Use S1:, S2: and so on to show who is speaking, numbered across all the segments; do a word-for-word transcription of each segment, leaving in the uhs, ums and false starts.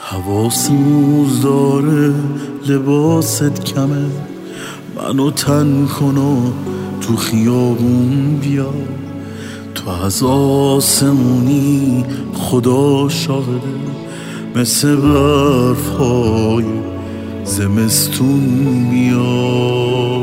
S1: هوا سوز داره، لباست کمه، منو تن کن و تو خیابون بیا. تو از آسمونی خدا شاهده، مثل برف‌های زمستون بیا.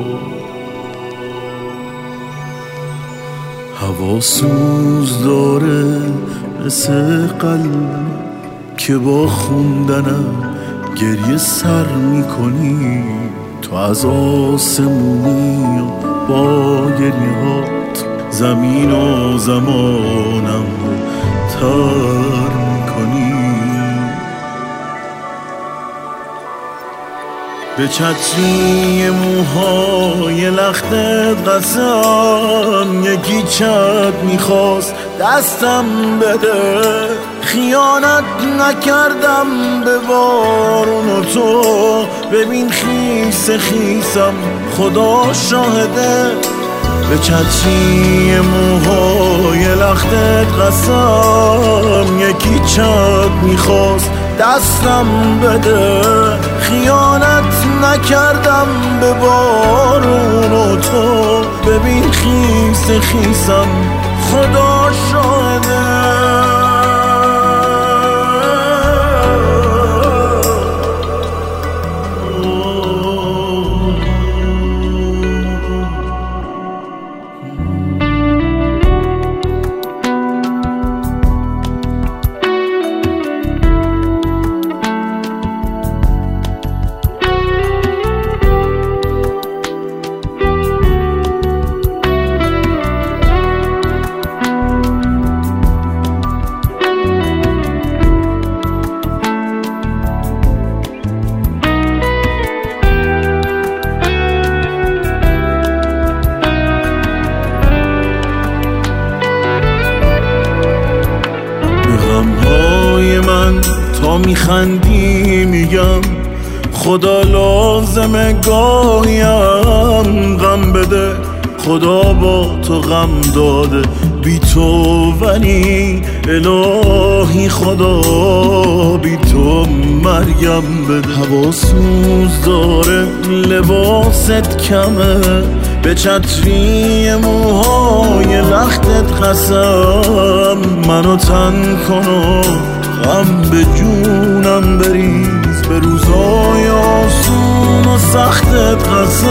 S1: هوا سوز داره مثل قلبم که با خوندنم گریه سر میکنی. تو از آسمونی و با گریهات زمین و زمانم تر میکنی. به چتری موهای لختت قسم، یکی چت میخواست دستم بده. خیانت نکردم به بارون و تو، ببین خیس خیسم خدا شاهده. به چتری موهای لختت قسم، یکی چت میخواست دستم بده. خیانت نکردم به بارون و تو، ببین خیس خیسم خدا شاهده. من تا میخندی میگم خدا لازمه گاهیم غم بده. خدا با تو غم داده بی تو، ولی الهی خدا بی تو مرگم بده. هوا سوز داره، لباست کمه، به چتری موهای لختت قسم. منو تن کن و غم به جونم بریز، به روزای آسون و سختت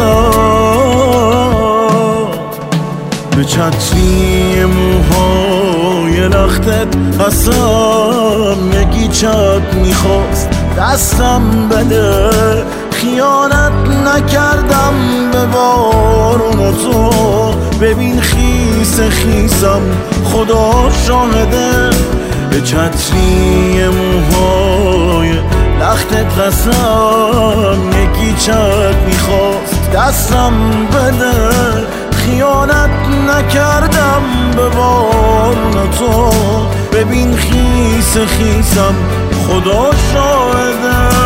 S1: قسم. به چتری موهای لختت قسم، یکی چت میخواست دستم بده. خیانت نکردم به بارون و تو، ببین خیس خیسم خدا شاهده. به چتری موهای لختت قسم، یکی چت میخواست دستم بده. خیانت نکردم به بارون تو، ببین خیس خیسم خدا شاهده.